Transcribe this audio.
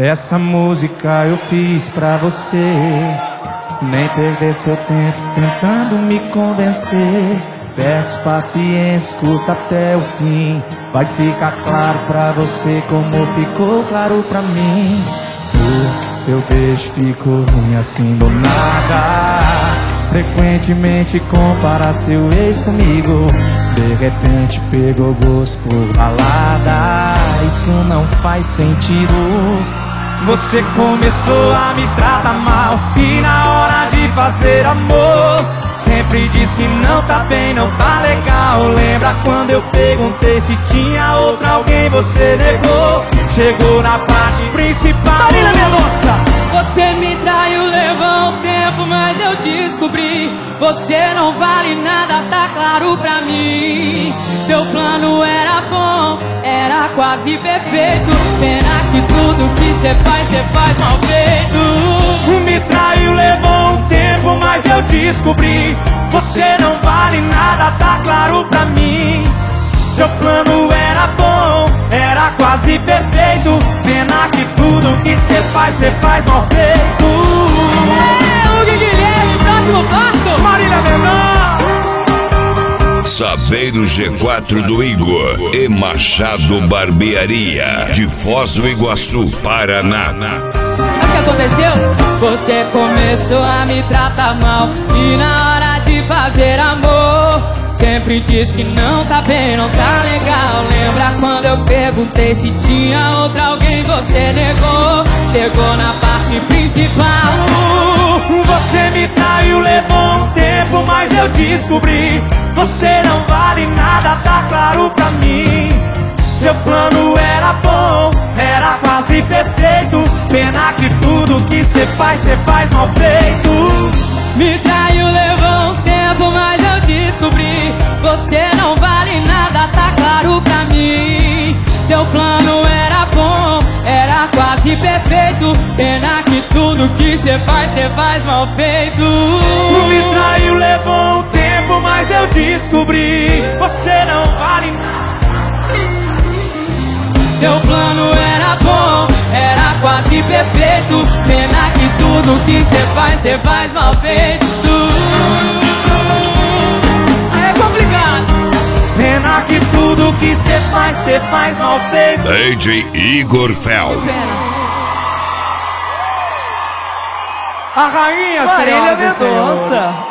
Essa música eu fiz pra você. Nem perder seu tempo tentando me convencer. Peço paciência, escuta até o fim. Vai ficar claro pra você como ficou claro pra mim. Seu beijo ficou ruim assim do nada. Frequentemente compara seu ex comigo. De repente pegou gosto por balada. Isso não faz sentido. Você começou a me tratar mal e na hora de fazer amor sempre diz que não tá bem, não tá legal. Lembra quando eu perguntei se tinha outra alguém, você negou. Chegou na parte principal. Marília Mendonça! Você me traiu, levou um tempo, mas eu descobri. Você não vale nada, tá claro pra mim. Seu plano era bom, era quase perfeito. Pena que tudo que cê faz mal feito. Me traiu, levou um tempo, mas eu descobri. Você não vale nada, tá claro pra mim. Seu plano era bom, era quase perfeito. Pena que tudo que cê faz mal feito. É, Hugo Guilherme, próximo passo. Marília Mendonça. Saber o G4 do Igor e Machado Barbearia, de Foz do Iguaçu, Paraná. Sabe o que aconteceu? Você começou a me tratar mal e na hora de fazer amor sempre diz que não tá bem, não tá legal. Lembra quando eu perguntei se tinha outra alguém, você negou. Chegou na parte principal. Você me traiu, levou um tempo, mas eu descobri. Você não vale nada, tá claro pra mim. Seu plano era bom, era quase perfeito. Pena que tudo que cê faz mal feito. Me traiu, levou um tempo, mas eu descobri. Você não vale nada, tá claro pra mim. Seu plano era bom, era quase perfeito. Pena que tudo que cê faz mal feito. Me traiu, levou um tempo, mas eu descobri. Você não vale nada. Seu plano era bom, era quase perfeito. Pena que tudo que cê faz mal feito. É complicado. Pena que tudo que cê faz mal feito. DJ Igor Fel. A rainha, Marília senhoras e senhores. Mendonça.